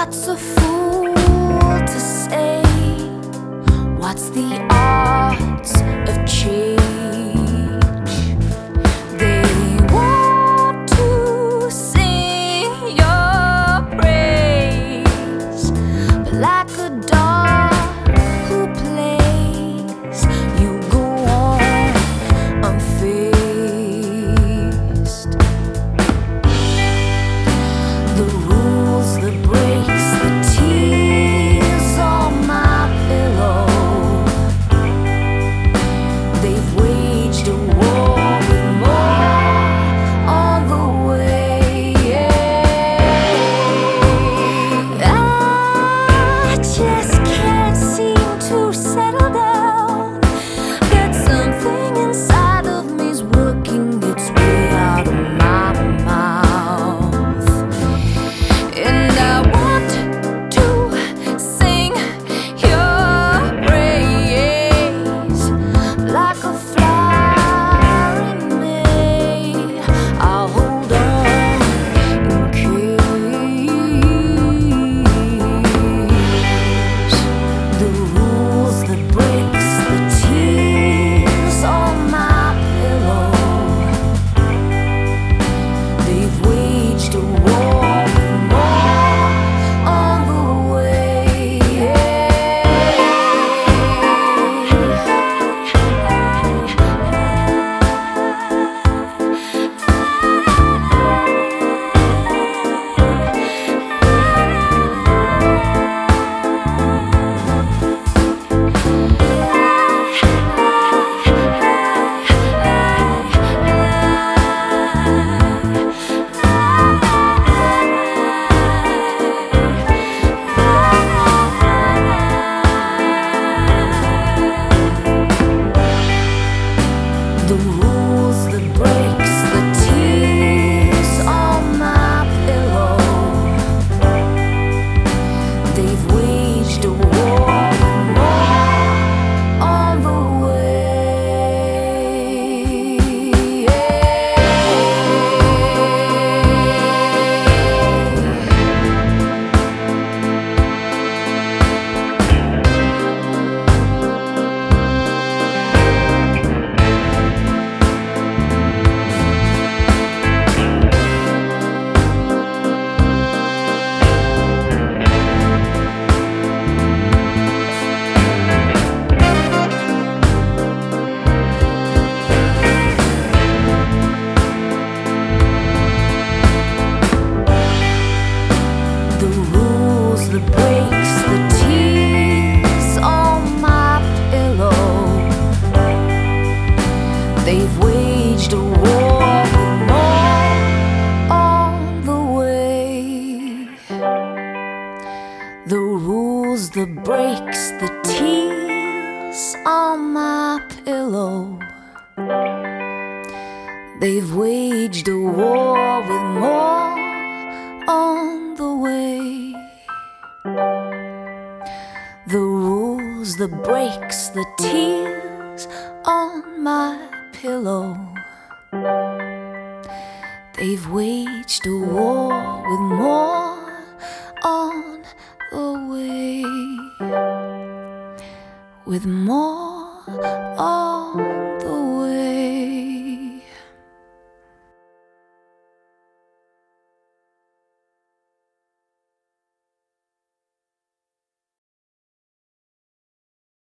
What's a fool to say? What's the odds of change? They want to sing your praise, but like a dog who plays, you go on unfazed. The rules that breaks the tears on my pillow, they've waged a war with more on the way. I just can't seem to settle down. That something inside of me's working its way out of my mouth. And I want to sing your praise like a flower in May. I'll hold on in case the rules that breaks the tears on my pillow, they've waged a war with more on the way. The rules that breaks the tears on my pillow, they've waged a war with more on the way. The rules that breaks the tears on my pillow, they've waged a war with more on the way. The rules that breaks the tears on my pillow, they've waged a war with more on the way. The rules that breaks the tears on my pillow, they've waged a war with more on the way. With more on